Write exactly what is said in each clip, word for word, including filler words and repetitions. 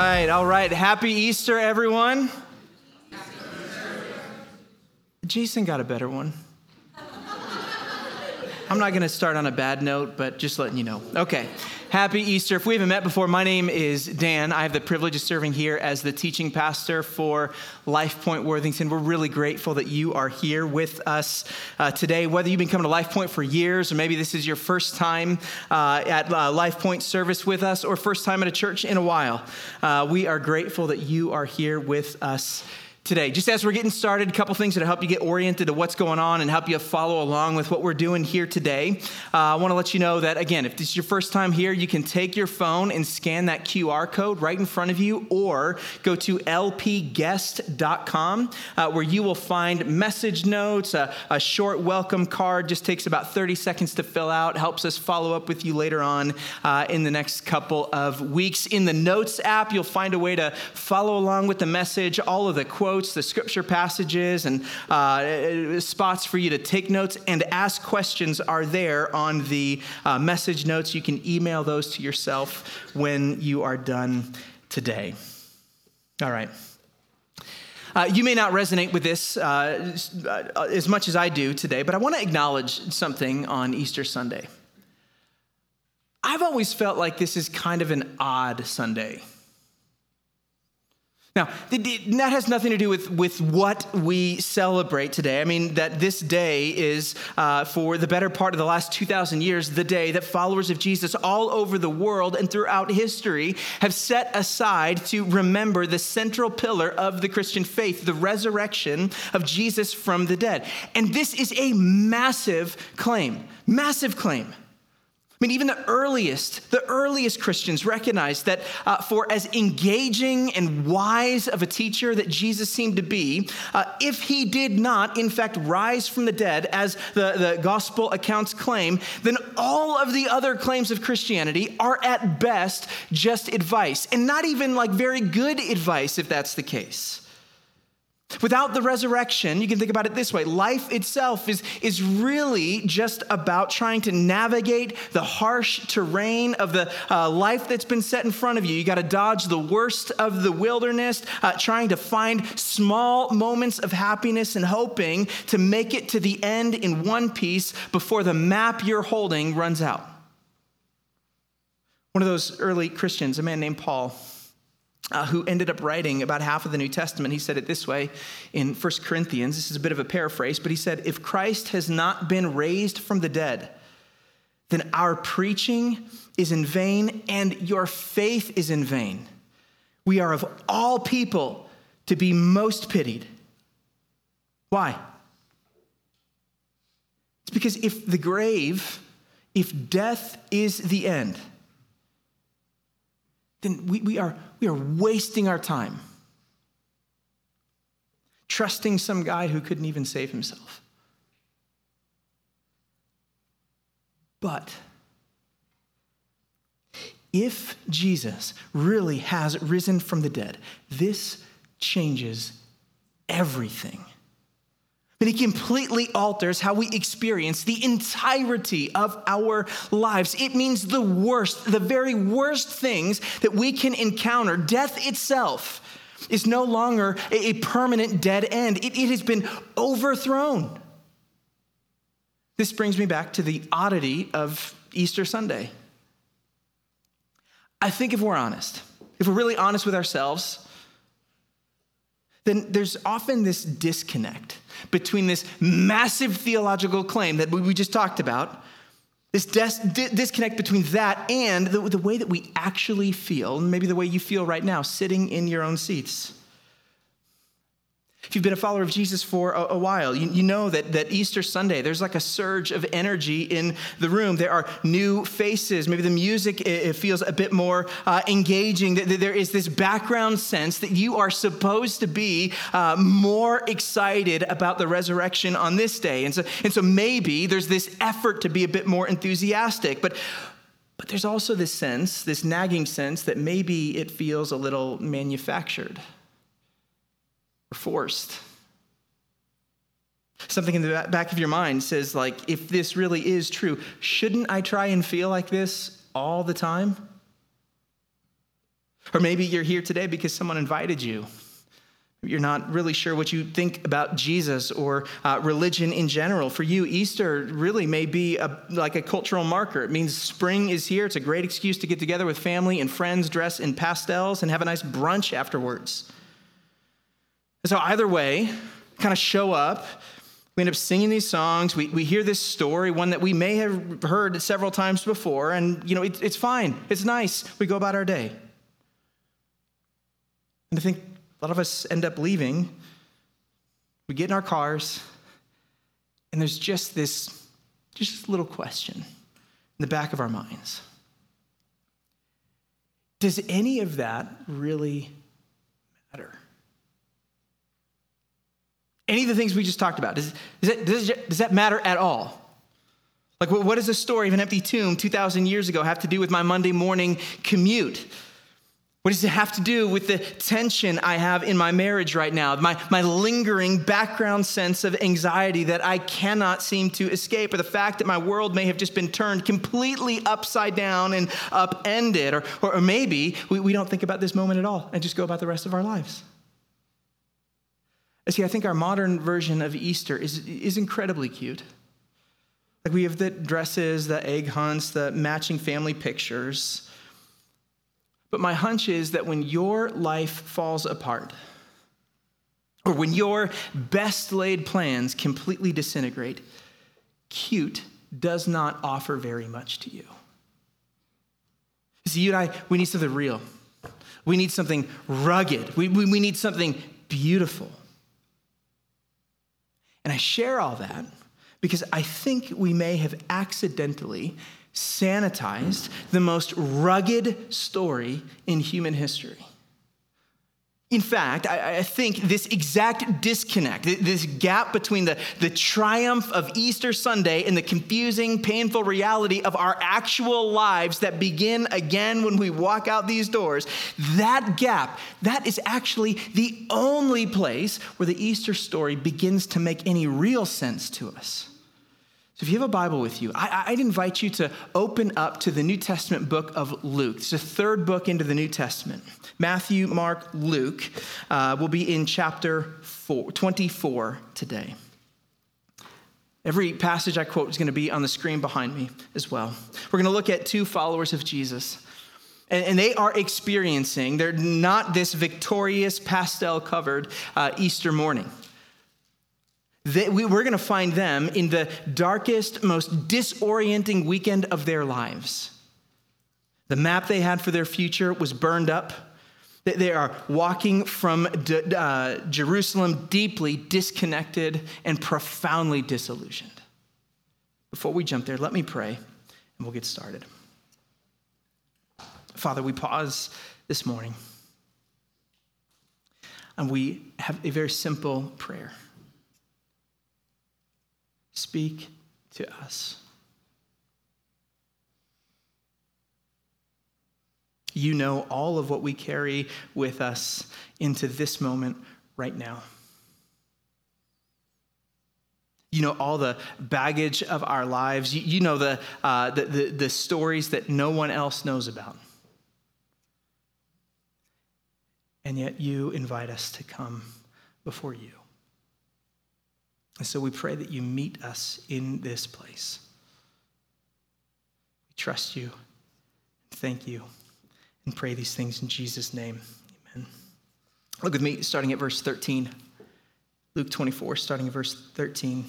right, all right. Happy Easter, everyone. Jason got a better one. I'm not going to start on a bad note, but just letting you know. Okay. Happy Easter. If we haven't met before, my name is Dan. I have the privilege of serving here as the teaching pastor for Life Point Worthington. We're really grateful that you are here with us uh, today. Whether you've been coming to Life Point for years, or maybe this is your first time uh, at uh, Life Point service with us, or first time at a church in a while, uh, we are grateful that you are here with us today. Just as we're getting started, a couple things that help you get oriented to what's going on and help you follow along with what we're doing here today. Uh, I want to let you know that, again, if this is your first time here, you can take your phone and scan that Q R code right in front of you, or go to L P guest dot com uh, where you will find message notes, a, a short welcome card. Just takes about thirty seconds to fill out, helps us follow up with you later on uh, in the next couple of weeks. In the Notes app, you'll find a way to follow along with the message, all of the quotes, the scripture passages, and uh, spots for you to take notes and ask questions are there on the uh, message notes. You can email those to yourself when you are done today. All right. Uh, you may not resonate with this uh, as much as I do today, but I want to acknowledge something on Easter Sunday. I've always felt like this is kind of an odd Sunday. Now, that has nothing to do with, with what we celebrate today. I mean, that this day is, uh, for the better part of the last two thousand years, the day that followers of Jesus all over the world and throughout history have set aside to remember the central pillar of the Christian faith, the resurrection of Jesus from the dead. And this is a massive claim, massive claim. I mean, even the earliest, the earliest Christians recognized that uh, for as engaging and wise of a teacher that Jesus seemed to be, uh, if he did not, in fact, rise from the dead, as the, the gospel accounts claim, then all of the other claims of Christianity are at best just advice, and not even like very good advice if that's the case. Without the resurrection, you can think about it this way. Life itself is, is really just about trying to navigate the harsh terrain of the uh, life that's been set in front of you. You got to dodge the worst of the wilderness, uh, trying to find small moments of happiness and hoping to make it to the end in one piece before the map you're holding runs out. One of those early Christians, a man named Paul, Uh, who ended up writing about half of the New Testament. He said it this way in First Corinthians. This is a bit of a paraphrase, but he said, if Christ has not been raised from the dead, then our preaching is in vain and your faith is in vain. We are of all people to be most pitied. Why? It's because if the grave, if death is the end, then we, we are we are wasting our time trusting some guy who couldn't even save himself. But if Jesus really has risen from the dead, this changes everything. But it completely alters how we experience the entirety of our lives. It means the worst, the very worst things that we can encounter. Death itself is no longer a permanent dead end. It, it has been overthrown. This brings me back to the oddity of Easter Sunday. I think if we're honest, if we're really honest with ourselves, then there's often this disconnect between this massive theological claim that we just talked about, this des- disconnect between that and the, the way that we actually feel, and maybe the way you feel right now, sitting in your own seats. If you've been a follower of Jesus for a, a while, you, you know that, that Easter Sunday, there's like a surge of energy in the room. There are new faces. Maybe the music it, it feels a bit more uh, engaging. There is this background sense that you are supposed to be uh, more excited about the resurrection on this day. And so, and so maybe there's this effort to be a bit more enthusiastic. But, but there's also this sense, this nagging sense that maybe it feels a little manufactured. Forced. Something in the back of your mind says, like, if this really is true, shouldn't I try and feel like this all the time? Or maybe you're here today because someone invited you. You're not really sure what you think about Jesus or uh, religion in general. For you, Easter really may be a, like a cultural marker. It means spring is here. It's a great excuse to get together with family and friends, dress in pastels, and have a nice brunch afterwards. So either way, kind of show up. We end up singing these songs. We we hear this story, one that we may have heard several times before, and you know it, it's fine. It's nice. We go about our day. And I think a lot of us end up leaving. We get in our cars, and there's just this, just this little question in the back of our minds. Does any of that really matter? Any of the things we just talked about, does, does, that, does, does that matter at all? Like, what does the story of an empty tomb two thousand years ago have to do with my Monday morning commute? What does it have to do with the tension I have in my marriage right now, my, my lingering background sense of anxiety that I cannot seem to escape, or the fact that my world may have just been turned completely upside down and upended, or, or, or maybe we, we don't think about this moment at all and just go about the rest of our lives. See, I think our modern version of Easter is, is incredibly cute. Like, we have the dresses, the egg hunts, the matching family pictures. But my hunch is that when your life falls apart, or when your best laid plans completely disintegrate, cute does not offer very much to you. See, you and I, we need something real. We need something rugged. We, we, we need something beautiful. And I share all that because I think we may have accidentally sanitized the most rugged story in human history. In fact, I, I think this exact disconnect, this gap between the, the triumph of Easter Sunday and the confusing, painful reality of our actual lives that begin again when we walk out these doors, that gap, that is actually the only place where the Easter story begins to make any real sense to us. So if you have a Bible with you, I, I'd invite you to open up to the New Testament book of Luke. It's the third book into the New Testament. Matthew, Mark, Luke uh, will be in chapter four, twenty-four today. Every passage I quote is going to be on the screen behind me as well. We're going to look at two followers of Jesus. And, and they are experiencing, they're not this victorious pastel-covered uh, Easter morning. They, we, we're going to find them in the darkest, most disorienting weekend of their lives. The map they had for their future was burned up. They, they are walking from D- uh, Jerusalem deeply disconnected and profoundly disillusioned. Before we jump there, let me pray, and we'll get started. Father, we pause this morning, and we have a very simple prayer. Speak to us. You know all of what we carry with us into this moment right now. You know all the baggage of our lives. You, you know the, uh, the, the, the stories that no one else knows about. And yet you invite us to come before you. And so we pray that you meet us in this place. We trust you, thank you, and pray these things in Jesus' name. Amen. Look with me, starting at verse thirteen. Luke twenty-four, starting at verse thirteen.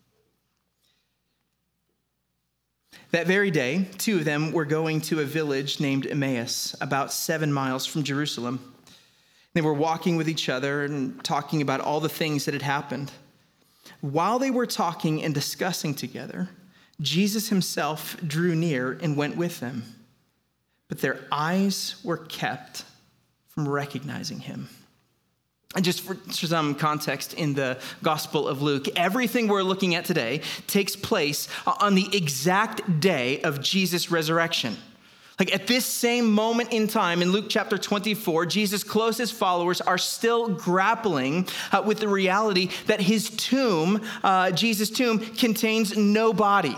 That very day, two of them were going to a village named Emmaus, about seven miles from Jerusalem. They were walking with each other and talking about all the things that had happened. While they were talking and discussing together, Jesus himself drew near and went with them. But their eyes were kept from recognizing him. And just for, for some context in the Gospel of Luke, everything we're looking at today takes place on the exact day of Jesus' resurrection. Like at this same moment in time in Luke chapter twenty-four, Jesus' closest followers are still grappling uh, with the reality that his tomb, uh, Jesus' tomb, contains no body.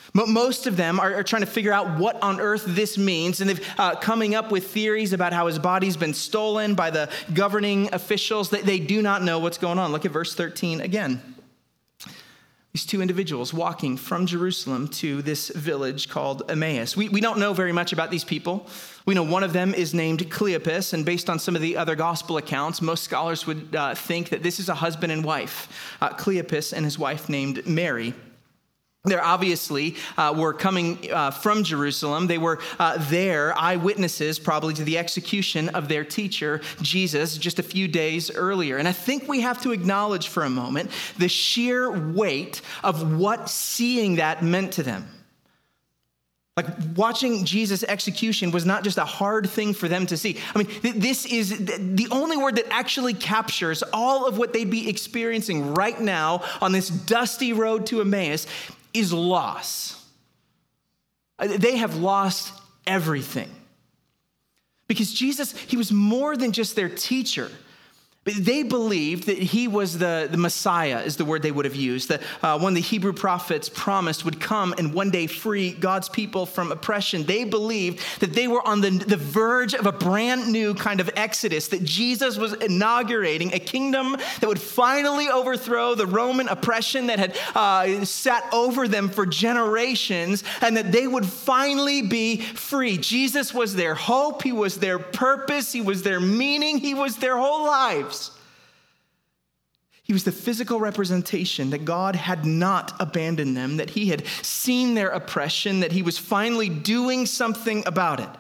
Most of them are, are trying to figure out what on earth this means, and they've uh, coming up with theories about how his body's been stolen by the governing officials. They, they do not know what's going on. Look at verse thirteen again. These two individuals walking from Jerusalem to this village called Emmaus. We, we don't know very much about these people. We know one of them is named Cleopas, and based on some of the other gospel accounts, most scholars would uh, think that this is a husband and wife, uh, Cleopas and his wife named Mary. They obviously uh, were coming uh, from Jerusalem. They were uh, there, eyewitnesses probably to the execution of their teacher, Jesus, just a few days earlier. And I think we have to acknowledge for a moment the sheer weight of what seeing that meant to them. Like watching Jesus' execution was not just a hard thing for them to see. I mean, th- this is the only word that actually captures all of what they'd be experiencing right now on this dusty road to Emmaus is loss. They have lost everything. Because Jesus, he was more than just their teacher. But they believed that he was the, the Messiah, is the word they would have used, that uh, one the Hebrew prophets promised would come and one day free God's people from oppression. They believed that they were on the, the verge of a brand new kind of exodus, that Jesus was inaugurating a kingdom that would finally overthrow the Roman oppression that had uh, sat over them for generations, and that they would finally be free. Jesus was their hope. He was their purpose. He was their meaning. He was their whole lives. He was the physical representation that God had not abandoned them, that he had seen their oppression, that he was finally doing something about it.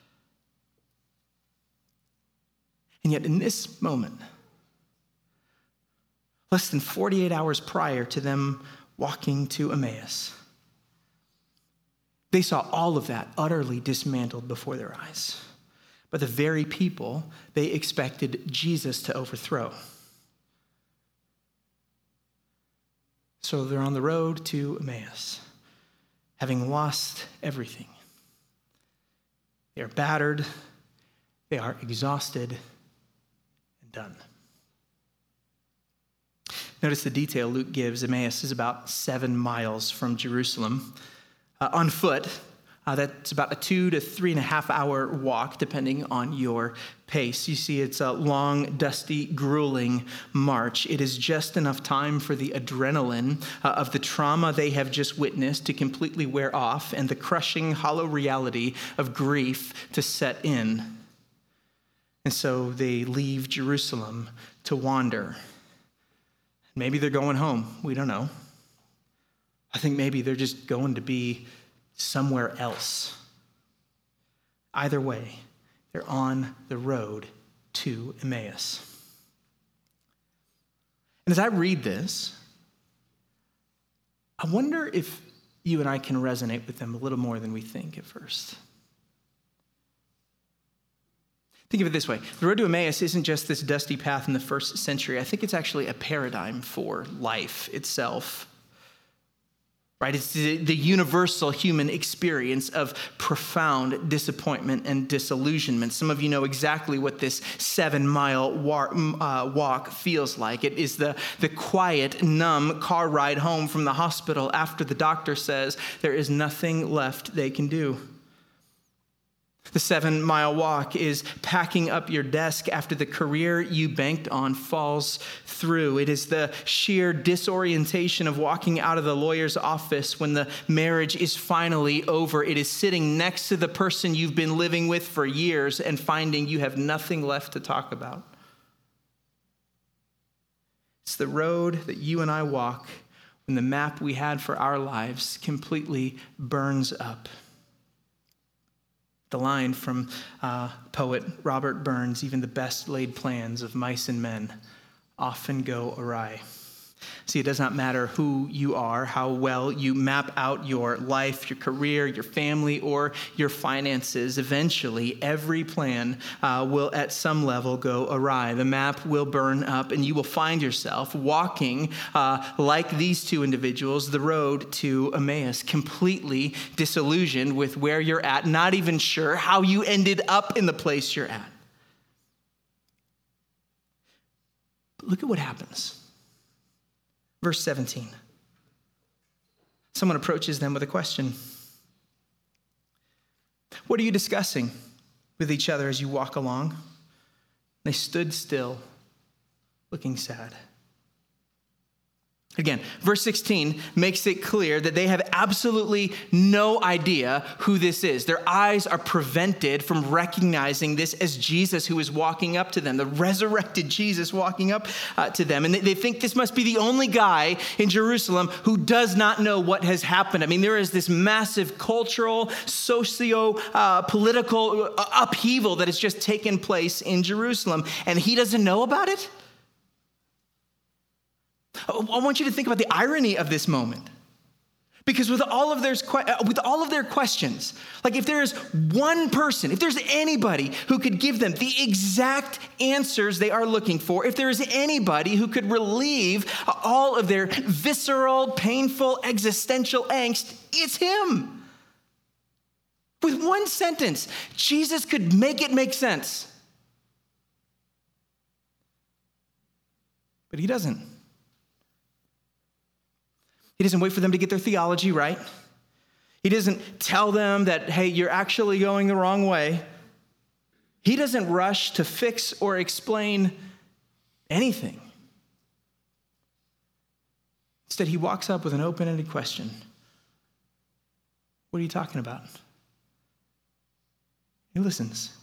And yet in this moment, less than forty-eight hours prior to them walking to Emmaus, they saw all of that utterly dismantled before their eyes by the very people they expected Jesus to overthrow. So they're on the road to Emmaus, having lost everything. They are battered, they are exhausted, and done. Notice the detail Luke gives. Emmaus is about seven miles from Jerusalem. Uh, on foot, Uh, that's about a two to three and a half hour walk, depending on your pace. You see, it's a long, dusty, grueling march. It is just enough time for the adrenaline uh, of the trauma they have just witnessed to completely wear off and the crushing, hollow reality of grief to set in. And so they leave Jerusalem to wander. Maybe they're going home. We don't know. I think maybe they're just going to be somewhere else. Either way, they're on the road to Emmaus. And as I read this, I wonder if you and I can resonate with them a little more than we think at first. Think of it this way. The road to Emmaus isn't just this dusty path in the first century. I think it's actually a paradigm for life itself. Right? It's the, the universal human experience of profound disappointment and disillusionment. Some of you know exactly what this seven-mile walk, uh, walk feels like. It is the, the quiet, numb car ride home from the hospital after the doctor says there is nothing left they can do. The seven-mile walk is packing up your desk after the career you banked on falls through. It is the sheer disorientation of walking out of the lawyer's office when the marriage is finally over. It is sitting next to the person you've been living with for years and finding you have nothing left to talk about. It's the road that you and I walk when the map we had for our lives completely burns up. The line from uh, poet Robert Burns, even the best laid plans of mice and men often go awry. See, it does not matter who you are, how well you map out your life, your career, your family, or your finances. Eventually, every plan uh, will at some level go awry. The map will burn up, and you will find yourself walking uh, like these two individuals, the road to Emmaus, completely disillusioned with where you're at, not even sure how you ended up in the place you're at. But look at what happens. Verse seventeen. someone approaches them with a question. What are you discussing with each other as you walk along? They stood still, looking sad. Again, verse sixteen makes it clear that they have absolutely no idea who this is. Their eyes are prevented from recognizing this as Jesus who is walking up to them, the resurrected Jesus walking up uh, to them. And they, they think this must be the only guy in Jerusalem who does not know what has happened. I mean, there is this massive cultural, socio-political uh, upheaval that has just taken place in Jerusalem, and he doesn't know about it? I want you to think about the irony of this moment. Because with all of their, with all of their questions, like if there is one person, if there's anybody who could give them the exact answers they are looking for, if there is anybody who could relieve all of their visceral, painful, existential angst, it's him. With one sentence, Jesus could make it make sense. But he doesn't. He doesn't wait for them to get their theology right. He doesn't tell them that, hey, you're actually going the wrong way. He doesn't rush to fix or explain anything. Instead, he walks up with an open-ended question. What are you talking about? He listens.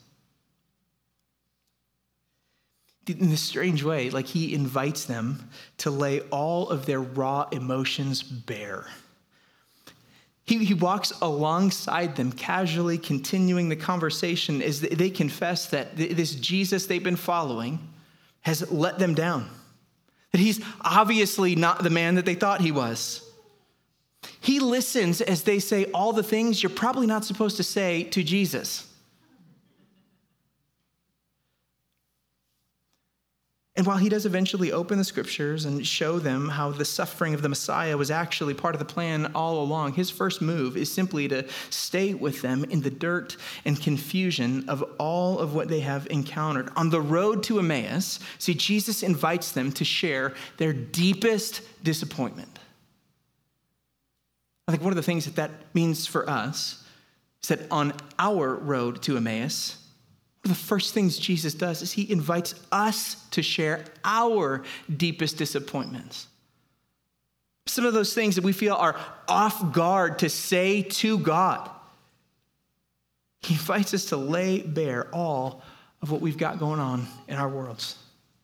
In this strange way, like he invites them to lay all of their raw emotions bare. He, he walks alongside them, casually continuing the conversation as they confess that this Jesus they've been following has let them down. That he's obviously not the man that they thought he was. He listens as they say all the things you're probably not supposed to say to Jesus. And while he does eventually open the scriptures and show them how the suffering of the Messiah was actually part of the plan all along, his first move is simply to stay with them in the dirt and confusion of all of what they have encountered. On the road to Emmaus, see, Jesus invites them to share their deepest disappointment. I think one of the things that that means for us is that on our road to Emmaus, one of the first things Jesus does is he invites us to share our deepest disappointments. Some of those things that we feel are off guard to say to God. He invites us to lay bare all of what we've got going on in our worlds.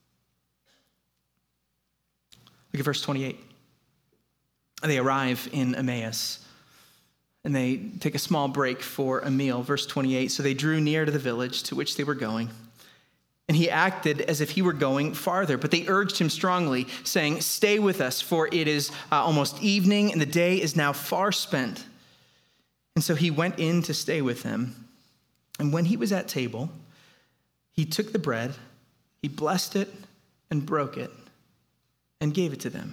Look at verse twenty-eight. They arrive in Emmaus, and they take a small break for a meal. Verse twenty-eight, so they drew near to the village to which they were going. And he acted as if he were going farther, but they urged him strongly, saying, stay with us, for it is uh, almost evening, and the day is now far spent. And so he went in to stay with them. And when he was at table, he took the bread, he blessed it, and broke it, and gave it to them.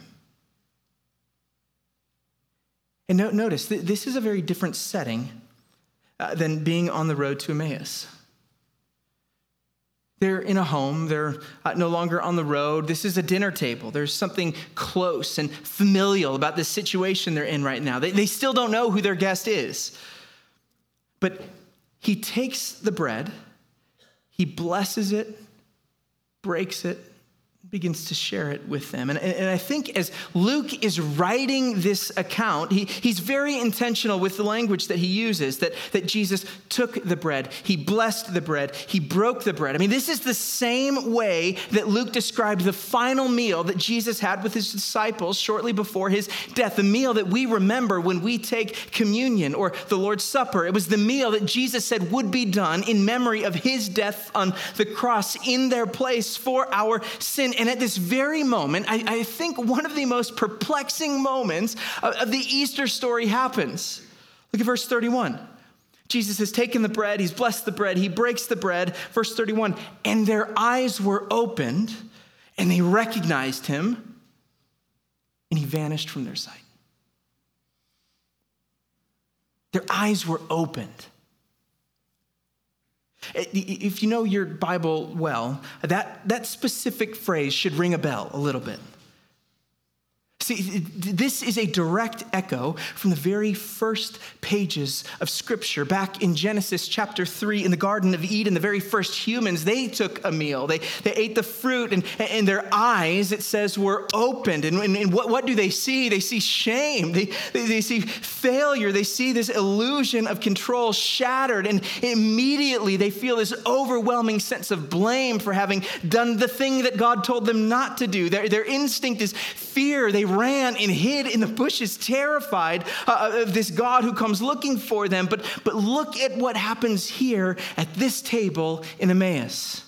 And no, notice, th- this is a very different setting uh, than being on the road to Emmaus. They're in a home. They're uh, no longer on the road. This is a dinner table. There's something close and familial about the situation they're in right now. They, they still don't know who their guest is. But he takes the bread, he blesses it, breaks it, begins to share it with them. And, and I think as Luke is writing this account, he, he's very intentional with the language that he uses, that, that Jesus took the bread, he blessed the bread, he broke the bread. I mean, this is the same way that Luke described the final meal that Jesus had with his disciples shortly before his death, the meal that we remember when we take communion or the Lord's Supper. It was the meal that Jesus said would be done in memory of his death on the cross in their place for our sin. And at this very moment, I, I think one of the most perplexing moments of, of the Easter story happens. Look at verse thirty-one. Jesus has taken the bread, he's blessed the bread, he breaks the bread. Verse thirty-one, and their eyes were opened, and they recognized him, and he vanished from their sight. Their eyes were opened. If you know your Bible well, that, that specific phrase should ring a bell a little bit. See, this is a direct echo from the very first pages of Scripture. Back in Genesis chapter three, in the Garden of Eden, the very first humans, they took a meal. They, they ate the fruit, and, and their eyes, it says, were opened. And, and, and what, what do they see? They see shame. They, they, they see failure. They see this illusion of control shattered. And immediately they feel this overwhelming sense of blame for having done the thing that God told them not to do. Their, their instinct is fear. They ran and hid in the bushes, terrified uh, of this God who comes looking for them. But, but look at what happens here at this table in Emmaus.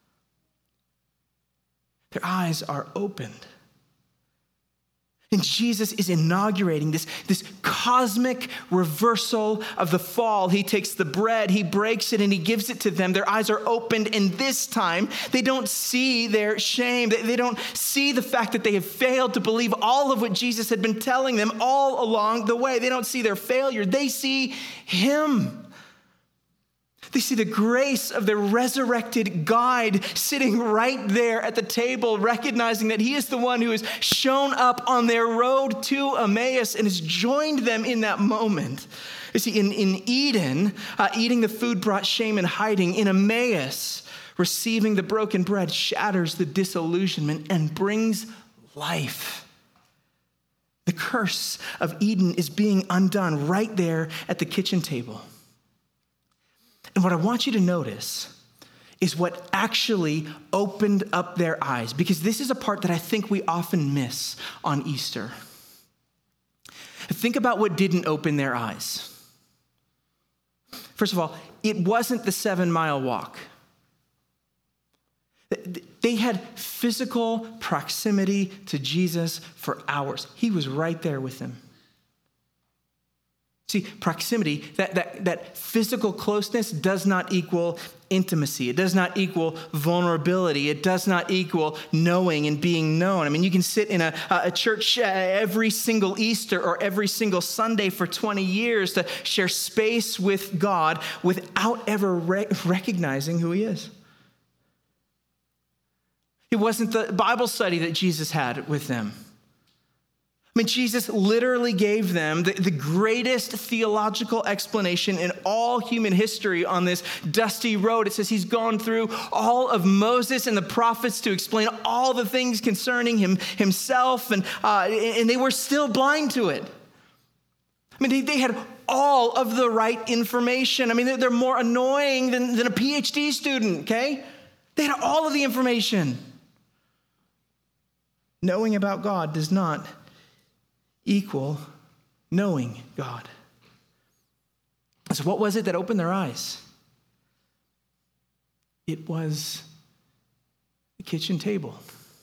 Their eyes are opened. And Jesus is inaugurating this, this cosmic reversal of the fall. He takes the bread, he breaks it, and he gives it to them. Their eyes are opened, and this time they don't see their shame. They, they don't see the fact that they have failed to believe all of what Jesus had been telling them all along the way. They don't see their failure. They see him. They see the grace of the resurrected guide sitting right there at the table, recognizing that he is the one who has shown up on their road to Emmaus and has joined them in that moment. You see, in, in Eden, uh, eating the food brought shame and hiding. In Emmaus, receiving the broken bread shatters the disillusionment and brings life. The curse of Eden is being undone right there at the kitchen table. And what I want you to notice is what actually opened up their eyes, because this is a part that I think we often miss on Easter. Think about what didn't open their eyes. First of all, it wasn't the seven-mile walk. They had physical proximity to Jesus for hours. He was right there with them. See, proximity, that, that, that physical closeness does not equal intimacy. It does not equal vulnerability. It does not equal knowing and being known. I mean, you can sit in a, a church every single Easter or every single Sunday for twenty years to share space with God without ever re- recognizing who he is. It wasn't the Bible study that Jesus had with them. I mean, Jesus literally gave them the, the greatest theological explanation in all human history on this dusty road. It says he's gone through all of Moses and the prophets to explain all the things concerning him himself, and uh, and they were still blind to it. I mean, they, they had all of the right information. I mean, they're, they're more annoying than, than a P H D student, okay? They had all of the information. Knowing about God does not equal knowing God. So what was it that opened their eyes? It was the kitchen table.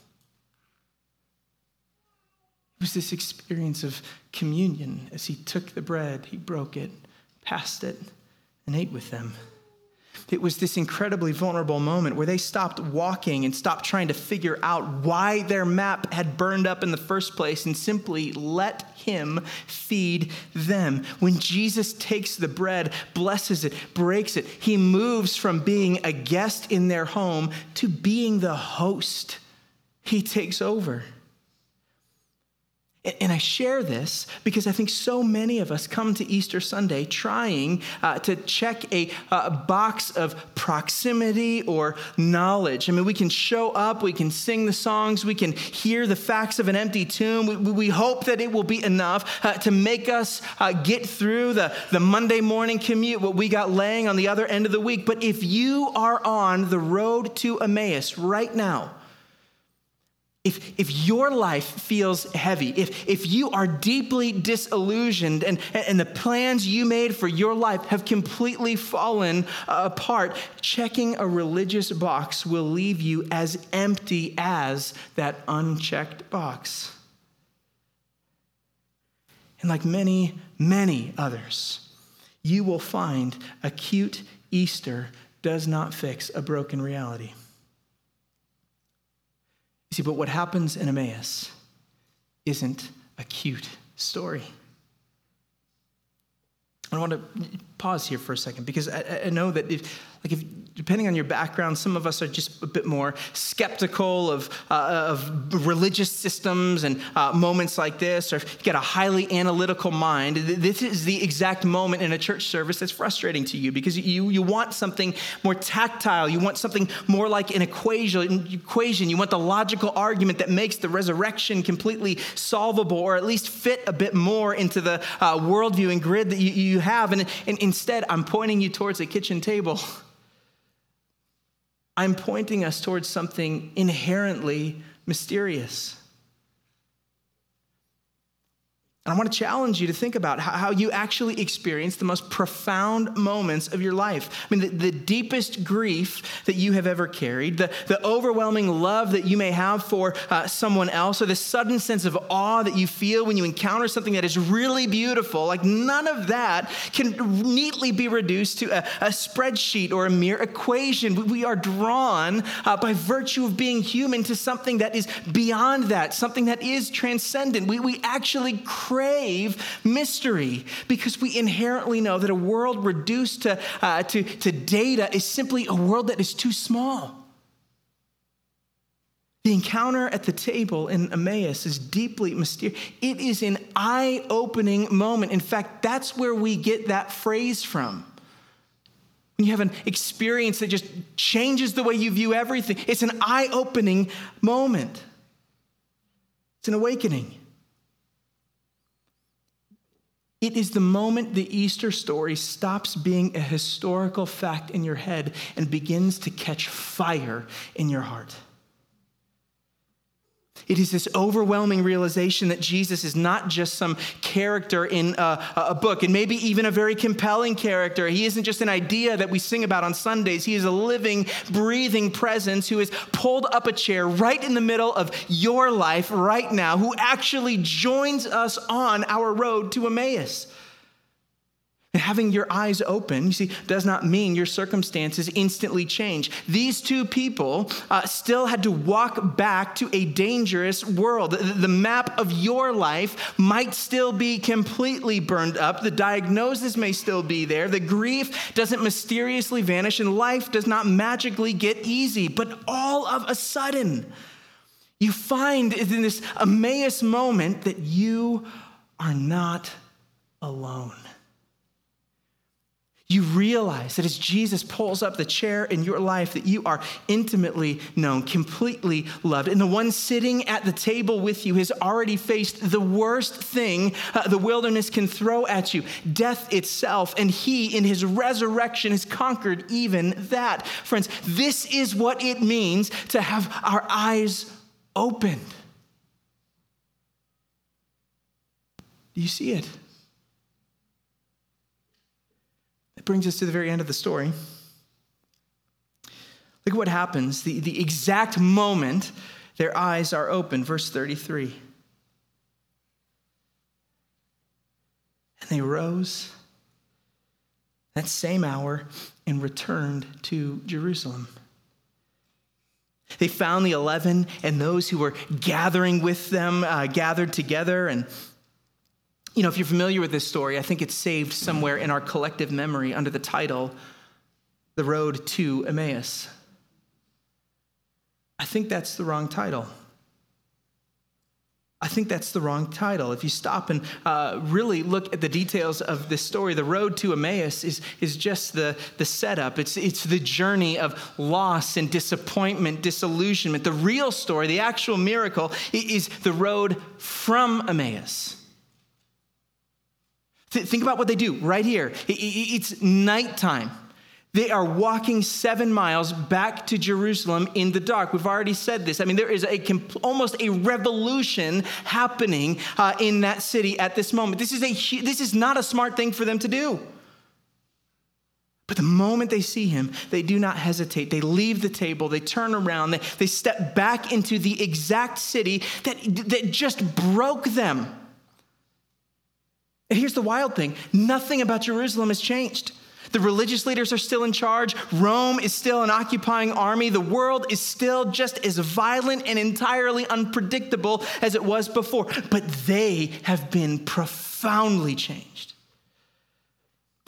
It was this experience of communion. As he took the bread, he broke it, passed it, and ate with them. It was this incredibly vulnerable moment where they stopped walking and stopped trying to figure out why their map had burned up in the first place and simply let him feed them. When Jesus takes the bread, blesses it, breaks it, he moves from being a guest in their home to being the host. He takes over. And I share this because I think so many of us come to Easter Sunday trying uh, to check a uh, box of proximity or knowledge. I mean, we can show up, we can sing the songs, we can hear the facts of an empty tomb. We, we hope that it will be enough uh, to make us uh, get through the, the Monday morning commute, what we got laying on the other end of the week. But if you are on the road to Emmaus right now, If if your life feels heavy, if if you are deeply disillusioned and, and the plans you made for your life have completely fallen apart, checking a religious box will leave you as empty as that unchecked box. And like many, many others, you will find a cute Easter does not fix a broken reality. You see, but what happens in Emmaus isn't a cute story. I want to pause here for a second because I, I know that if, Like if, depending on your background, some of us are just a bit more skeptical of, uh, of religious systems and uh, moments like this, or if you got a highly analytical mind, this is the exact moment in a church service that's frustrating to you because you, you want something more tactile. You want something more like an equation, equation. You want the logical argument that makes the resurrection completely solvable, or at least fit a bit more into the uh, worldview and grid that you, you have. And, and instead, I'm pointing you towards a kitchen table. I'm pointing us towards something inherently mysterious. And I want to challenge you to think about how you actually experience the most profound moments of your life. I mean, the, the deepest grief that you have ever carried, the, the overwhelming love that you may have for uh, someone else, or the sudden sense of awe that you feel when you encounter something that is really beautiful, like none of that can neatly be reduced to a, a spreadsheet or a mere equation. We are drawn uh, by virtue of being human to something that is beyond that, something that is transcendent. We, we actually crave mystery because we inherently know that a world reduced to, uh, to, to data is simply a world that is too small. The encounter at the table in Emmaus is deeply mysterious. It is an eye-opening moment. In fact, that's where we get that phrase from. When you have an experience that just changes the way you view everything, it's an eye-opening moment. It's an awakening. It is the moment the Easter story stops being a historical fact in your head and begins to catch fire in your heart. It is this overwhelming realization that Jesus is not just some character in a, a book, and maybe even a very compelling character. He isn't just an idea that we sing about on Sundays. He is a living, breathing presence who has pulled up a chair right in the middle of your life right now, who actually joins us on our road to Emmaus. And having your eyes open, you see, does not mean your circumstances instantly change. These two people uh, still had to walk back to a dangerous world. The, the map of your life might still be completely burned up. The diagnosis may still be there. The grief doesn't mysteriously vanish, and life does not magically get easy. But all of a sudden, you find in this Emmaus moment that you are not alone. You realize that as Jesus pulls up the chair in your life, that you are intimately known, completely loved. And the one sitting at the table with you has already faced the worst thing uh, the wilderness can throw at you, death itself. And he, in his resurrection, has conquered even that. Friends, this is what it means to have our eyes opened. Do you see it? It brings us to the very end of the story. Look at what happens. The, the exact moment their eyes are open. Verse thirty-three. And they rose that same hour and returned to Jerusalem. They found the eleven and those who were gathering with them, uh, gathered together. And you know, if you're familiar with this story, I think it's saved somewhere in our collective memory under the title, The Road to Emmaus. I think that's the wrong title. I think that's the wrong title. If you stop and uh, really look at the details of this story, the road to Emmaus is, is just the, the setup. It's, it's the journey of loss and disappointment, disillusionment. The real story, the actual miracle, is the road from Emmaus. Think about what they do right here. It's nighttime. They are walking seven miles back to Jerusalem in the dark. We've already said this. I mean, there is a almost a revolution happening uh, in that city at this moment. This is a this is not a smart thing for them to do. But the moment they see him, they do not hesitate. They leave the table. They turn around. They, they step back into the exact city that, that just broke them. And here's the wild thing. Nothing about Jerusalem has changed. The religious leaders are still in charge. Rome is still an occupying army. The world is still just as violent and entirely unpredictable as it was before. But they have been profoundly changed.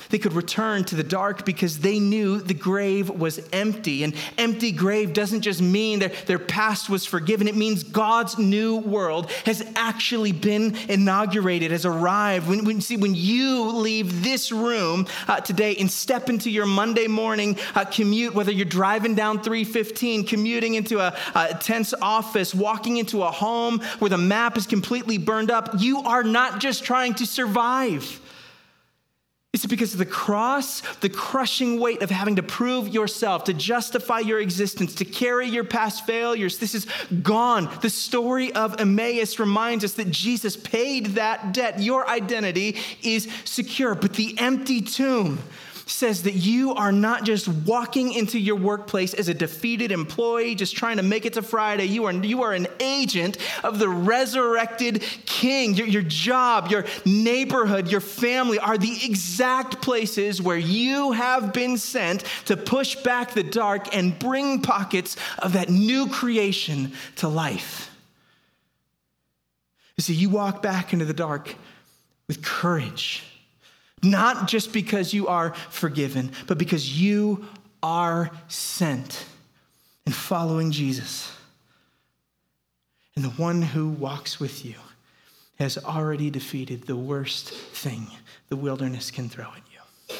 They could return to the dark because they knew the grave was empty. An empty grave doesn't just mean that their past was forgiven. It means God's new world has actually been inaugurated, has arrived. When, when, see, when you leave this room uh, today and step into your Monday morning uh, commute, whether you're driving down three fifteen, commuting into a, a tense office, walking into a home where the map is completely burned up, you are not just trying to survive. It's because of the cross, the crushing weight of having to prove yourself, to justify your existence, to carry your past failures. This is gone. The story of Emmaus reminds us that Jesus paid that debt. Your identity is secure, but the empty tomb says that you are not just walking into your workplace as a defeated employee, just trying to make it to Friday. You are, you are an agent of the resurrected King. Your, your job, your neighborhood, your family are the exact places where you have been sent to push back the dark and bring pockets of that new creation to life. You see, you walk back into the dark with courage. Not just because you are forgiven, but because you are sent and following Jesus. And the one who walks with you has already defeated the worst thing the wilderness can throw at you.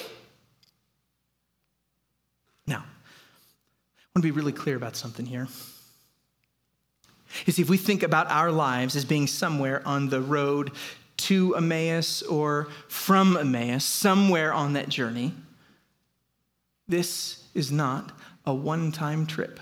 Now, I want to be really clear about something here. You see, if we think about our lives as being somewhere on the road to Emmaus or from Emmaus, somewhere on that journey, this is not a one-time trip.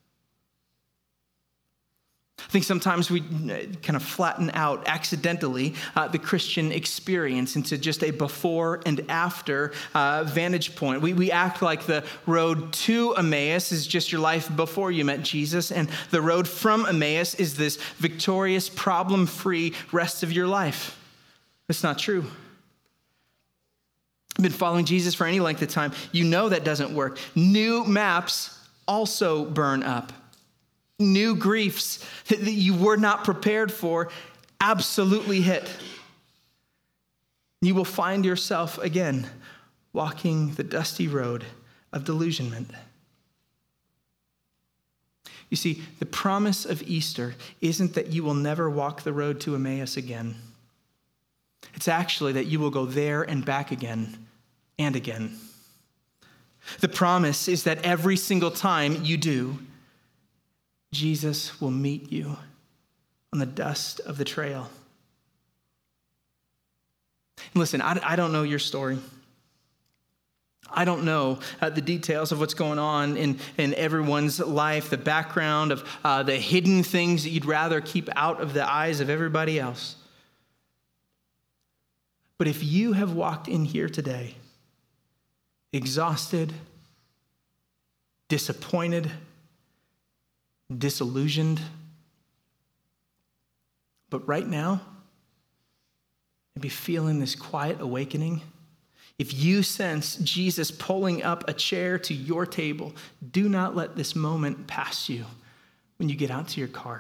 I think sometimes we kind of flatten out accidentally uh, the Christian experience into just a before and after uh, vantage point. We, we act like the road to Emmaus is just your life before you met Jesus, and the road from Emmaus is this victorious, problem-free rest of your life. It's not true. I've been following Jesus for any length of time. You know that doesn't work. New maps also burn up. New griefs that you were not prepared for absolutely hit. You will find yourself again walking the dusty road of delusionment. You see, the promise of Easter isn't that you will never walk the road to Emmaus again. It's actually that you will go there and back again and again. The promise is that every single time you do, Jesus will meet you on the dust of the trail. And listen, I, I don't know your story. I don't know uh, the details of what's going on in, in everyone's life, the background of uh, the hidden things that you'd rather keep out of the eyes of everybody else. But if you have walked in here today, exhausted, disappointed, disillusioned, but right now, maybe feeling this quiet awakening, if you sense Jesus pulling up a chair to your table, do not let this moment pass you when you get out to your car.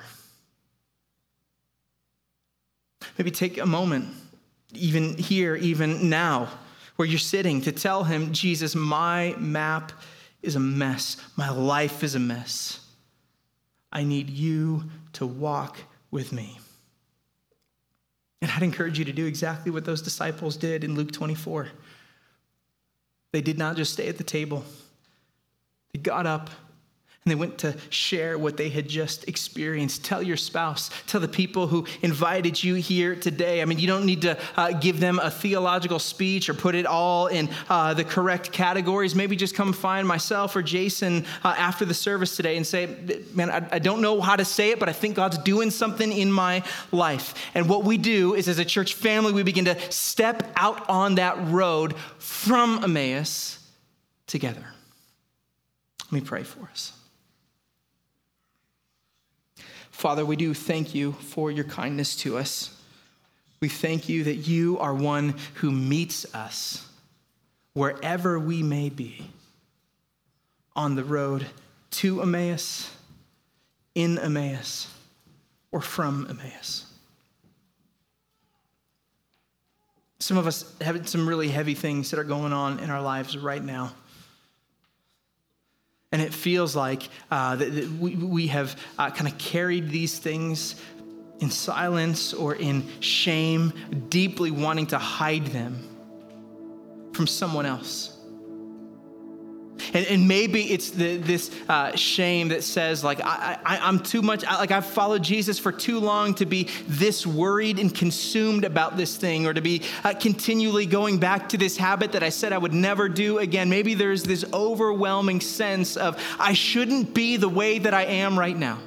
Maybe take a moment, even here, even now, where you're sitting, to tell him, Jesus, my map is a mess. My life is a mess. I need you to walk with me. And I'd encourage you to do exactly what those disciples did in Luke twenty-four. They did not just stay at the table. They got up and they went to share what they had just experienced. Tell your spouse, tell the people who invited you here today. I mean, you don't need to uh, give them a theological speech or put it all in uh, the correct categories. Maybe just come find myself or Jason uh, after the service today and say, man, I, I don't know how to say it, but I think God's doing something in my life. And what we do is, as a church family, we begin to step out on that road from Emmaus together. Let me pray for us. Father, we do thank you for your kindness to us. We thank you that you are one who meets us wherever we may be, on the road to Emmaus, in Emmaus, or from Emmaus. Some of us have some really heavy things that are going on in our lives right now. And it feels like uh, that, that we, we have uh, kind of carried these things in silence or in shame, deeply wanting to hide them from someone else. And, and maybe it's the, this uh, shame that says, like, I, I, I'm too much, I, like I've followed Jesus for too long to be this worried and consumed about this thing, or to be uh, continually going back to this habit that I said I would never do again. Maybe there's this overwhelming sense of, I shouldn't be the way that I am right now.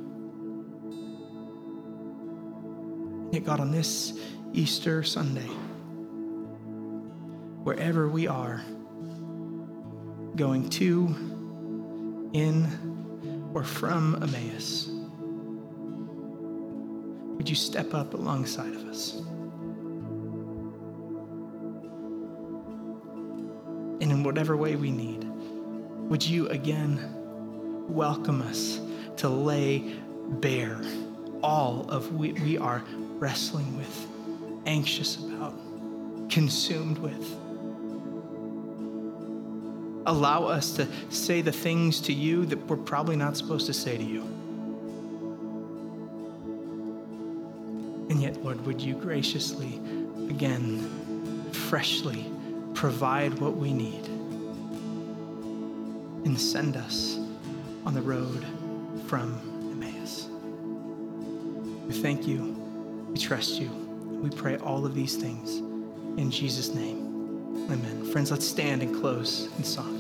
Yet God, on this Easter Sunday, wherever we are, going to, in, or from Emmaus, would you step up alongside of us? And in whatever way we need, would you again welcome us to lay bare all of what we are wrestling with, anxious about, consumed with. Allow us to say the things to you that we're probably not supposed to say to you. And yet, Lord, would you graciously, again, freshly provide what we need and send us on the road from Emmaus. We thank you. We trust you. We pray all of these things in Jesus' name. Amen. Friends, let's stand and close in song.